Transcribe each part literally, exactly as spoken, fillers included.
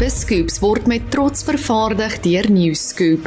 BizScoops word met trots vervaardig deur Newscoop.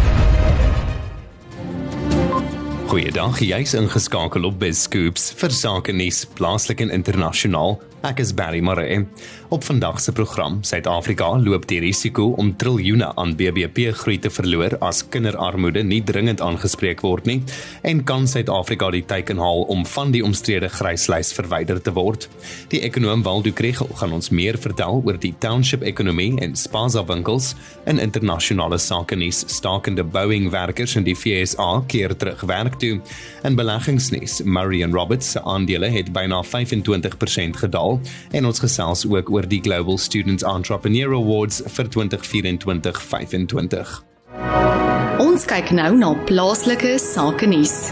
Goeiedag, jy's ingeskakel op BizScoops vir sake nuus, plaaslik en internasionaal. Ek is Barry Maree. Op vandag se program, Suid-Afrika loop die risiko om triljoene aan B B P-groei te verloor as kinderarmoede nie dringend aangespreek word nie, en kan Suid-Afrika die teiken haal om van die omstrede gryslys verwyder te word. Die ekonoom Waldo Krugell gaan ons meer vertel oor die township-ekonomie en spaza-winkels. In internasionale sake nuus, stakende Boeing-werkers in die V S A keer terug werk toe. In beleggingsnuus, Murray and Roberts se aandele het byna vyfentwintig persent gedaal, en ons gesels ook oor die Global Student Entrepreneur Awards vir twintig vyf-twintig vyf-twintig. Ons kyk nou na plaaslike sake nuus.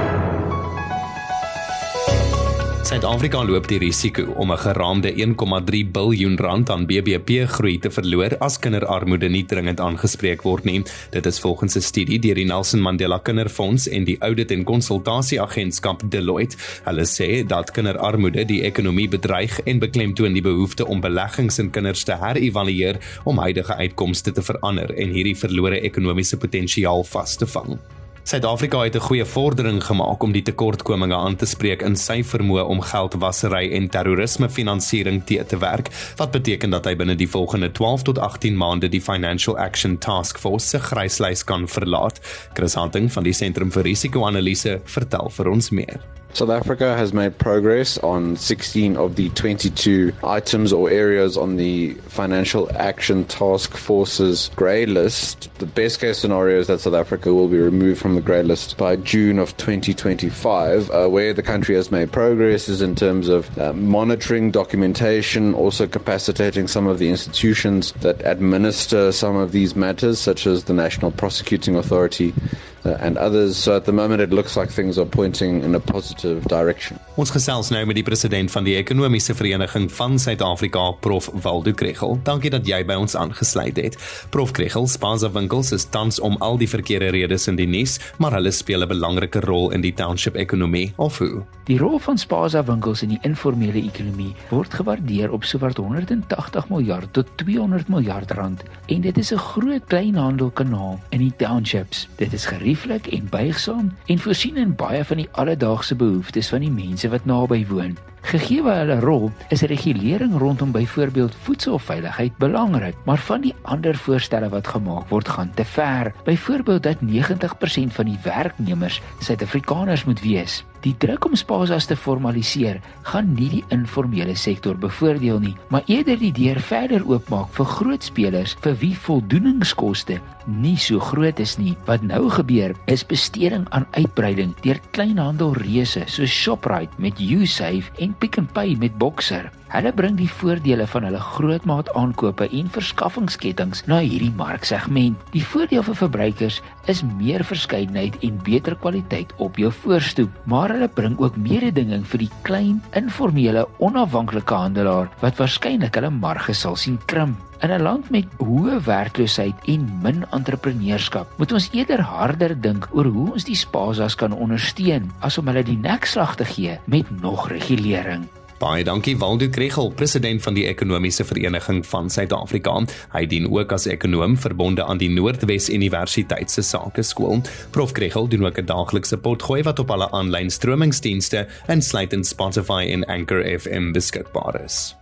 Suid-Afrika loop die risiko om 'n geraamde een komma drie biljoen rand aan B B P-groei te verloor as kinderarmoede nie dringend aangespreek word nie. Dit is volgens 'n studie deur die Nelson Mandela Kinderfonds en die Audit en Konsultasieagentskap Deloitte. Hulle sê dat kinderarmoede die ekonomie bedreig en beklemtoon die behoefte om beleggings in kinders te herevalueer om huidige uitkomste te verander en hierdie verlore ekonomiese potensiaal vas te vang. Suid-Afrika het 'n goeie vordering gemaak om die tekortkominge aan te spreek in sy vermoë om geldwasery en terrorismefinansiering te te werk, wat beteken dat hy binne die volgende twaalf tot agttien maande die Financial Action Task Force se gryslys kan verlaat. Chris Hunting van die Sentrum vir Risikoanalise vertel vir ons meer. South Africa has made progress on sixteen of the twenty-two items or areas on the Financial Action Task Force's grey list. The best case scenario is that South Africa will be removed from the grey list by June of twenty twenty-five. Uh, where the country has made progress is in terms of uh, monitoring, documentation, also capacitating some of the institutions that administer some of these matters, such as the National Prosecuting Authority uh, and others. So at the moment it looks like things are pointing in a positive direction. Ons gesels nou met die president van die Ekonomiese Vereniging van Suid-Afrika, Prof Waldo Krugell. Dankie dat jy by ons aangesluit het. Prof Krugell, spaza-winkels is tans om al die verkeerde redes in die nuus, maar hulle speel 'n belangrike rol in die township-ekonomie, of hoe? Die rol van spaza-winkels in die informele ekonomie word gewaardeer op sowat honderdtagtig miljard tot tweehonderd miljard rand, en dit is 'n groot kleinhandelkanaal in die townships. Dit is gerieflik en buigsaam en voorsien in baie van die alledaagse behoeftes van die mense wat naby woon. Gegee hulle rol, is regulering rondom byvoorbeeld voedselveiligheid belangrik, maar van die ander voorstelle wat gemaak word gaan te ver. Byvoorbeeld dat negentig persent van die werknemers Suid-Afrikaners moet wees. Die druk om spazas te formaliseer gaan nie die informele sektor bevoordeel nie, maar eerder die deur verder oopmaak vir groot spelers vir wie voldoeningskoste nie so groot is nie. Wat nou gebeur is besteding aan uitbreiding deur kleinhandelreuse soos Shoprite met Usave en Pick n Pay met Boxer. Hulle bring die voordele van hulle grootmaat aankope en verskaffingskettings na hierdie marksegment. Die voordeel vir verbruikers is meer verskeidenheid en beter kwaliteit op jou voorstoep, maar hulle bring ook mededinging vir die klein, informele, onafhanklike handelaar wat waarskynlik hulle marge sal sien krimp. In 'n land met hoë werkloosheid en min entrepreneurskap, moet ons eerder harder dink oor hoe ons die spazas kan ondersteun, as om hulle die nekslag te gee met nog regulering. Baie dankie Waldo Krugell, president van die Ekonomiese Vereniging van Suid-Afrika. Hy dien ook as ekonoom verbonde aan die Noordwes Universiteit se Sakeskool. Prof Krugell doen ook 'n daaglikse potgooi wat op alle aanlyn stromingsdienste, insluitend Spotify en Anchor F M beskikbaar is.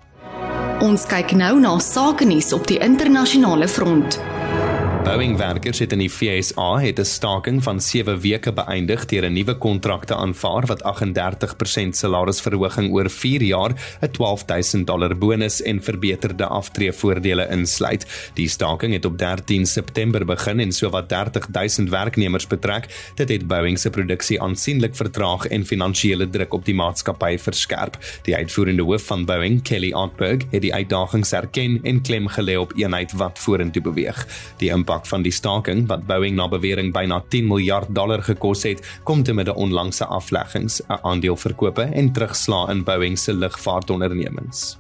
Ons kyk nou na sake nuus op die internasionale front. Boeing-werkers het in die V S A het 'n staking van sewe weke beëindig deur 'n nuwe kontrak te aanvaar wat agt en dertig persent salarisverhoging oor vier jaar, 'n twaalf duisend dollar bonus en verbeterde aftreevoordele insluit. Die staking het op dertien September begin en sowat dertig duisend werknemers betrek. Dit het Boeing se produksie aansienlik vertraag en finansiële druk op die maatskappy verskerp. Die uitvoerende hoof van Boeing, Kelly Ortberg, het die uitdagings erken en klem gelê op eenheid wat vorentoe beweeg. Die impak van die staking, wat Boeing na bewering byna tien miljard dollar gekos het, kom te midde onlangse afleggings, 'n aandeleverkope en terugslaa in Boeing se lugvaartondernemings.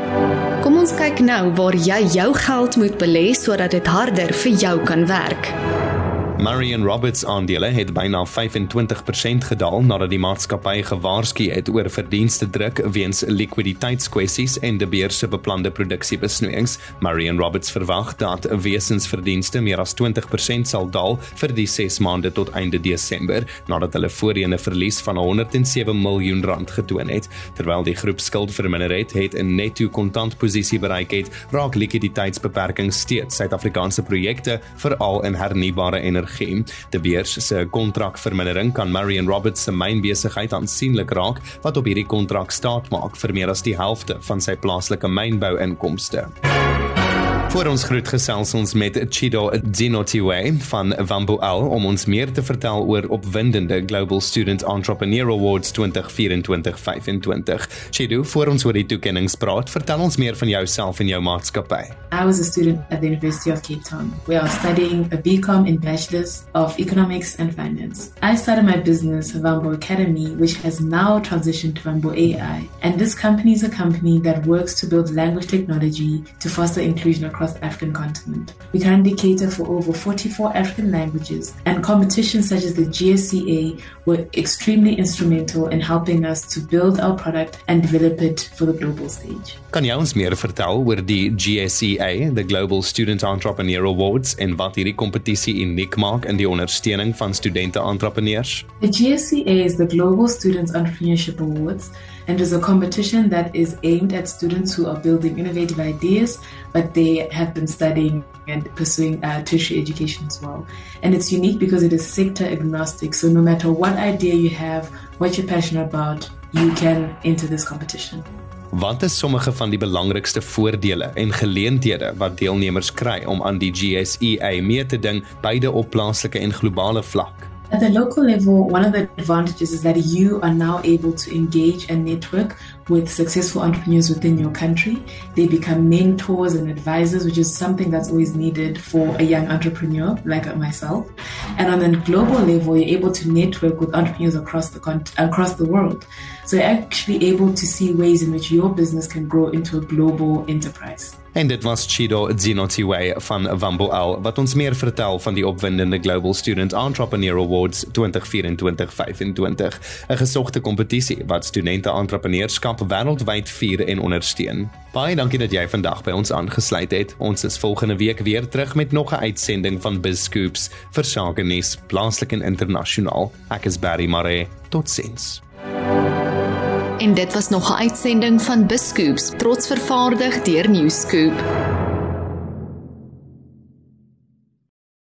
Kom ons kyk nou waar jy jou geld moet belê sodat dit harder vir jou kan werk. Marion Roberts aandele het byna vyf-en-twintig persent gedaal nadat die maatskappy gewaarsku het oor verdienste druk weens likwiditeitskwessies en De Beers se beplande produksiebesnoeiings. Marion Roberts verwag dat wesensverdienste meer as twintig persent sal daal vir die ses maande tot einde Desember, nadat hulle voorheen 'n verlies van honderd en sewe miljoen rand getoon het. Terwyl die groep skuld verminder het, het 'n netto kontantposisie bereik het, raak likwiditeitsbeperkings steeds Suid-Afrikaanse projekte, veral in hernubare energie. De Beers se kontrakvermindering kan Marion Roberts se mynbesigheid aansienlik raak, wat op hierdie kontrak staat maak vir meer as die helfte van sy plaaslike mynbou-inkomste. Voor ons groet gesels ons met Chido Dzinotiwe van Wambo-Al om ons meer te vertel oor opwindende Global Student Entrepreneur Awards twintig vyf-en-twintig vyf-en-twintig. Chido, voor ons oor die toekennings praat, vertel ons meer van jouself en jou maatskappy. I was a student at the University of Cape Town, where I was studying a B Com in Bachelor's of Economics and Finance. I started my business, Wambo Academy, which has now transitioned to Wambo A I. And this company is a company that works to build language technology to foster inclusion across the African continent. We currently cater for over forty-four African languages, and competitions such as the G S C A were extremely instrumental in helping us to build our product and develop it for the global stage. Kan jy ons meer vertel oor die G S C A, the Global Student Entrepreneur Awards, en wat hierdie kompetisie uniek maak in die ondersteuning van studente-entrepreneurs? The G S C A is the Global Student Entrepreneurship Awards, and is a competition that is aimed at students who are building innovative ideas, but they have been studying and pursuing uh, tertiary education as well. And it's unique because it is sector agnostic, so no matter what idea you have, what you're passionate about, you can enter this competition. Wat is sommige van die belangrikste voordele en geleenthede wat deelnemers kry om aan die G S E A mee te ding, beide op plaaslike en globale vlak? At the local level, one of the advantages is that you are now able to engage and network with successful entrepreneurs within your country. They become mentors and advisors, which is something that's always needed for a young entrepreneur like myself. And on a global level, you're able to network with entrepreneurs across the con- across the world. So you're actually able to see ways in which your business can grow into a global enterprise. En dit was Chido Dzinotiwe van Wambo-Al wat ons meer vertel van die opwindende Global Student Entrepreneur Awards twintig vyf-en-twintig vyf-en-twintig, 'n gesogte kompetisie wat studente-entrepreneurskap wêreldwyd vier en ondersteun. Baie dankie dat jy vandag by ons aangesluit het. Ons is volgende week weer terug met nog 'n uitsending van BizScoops vir sake nuus, plaaslik en internasionaal. Ek is Barry Maree. Totsiens. En dit was nog 'n uitsending van BizScoops, trots vervaardig deur Newscoop.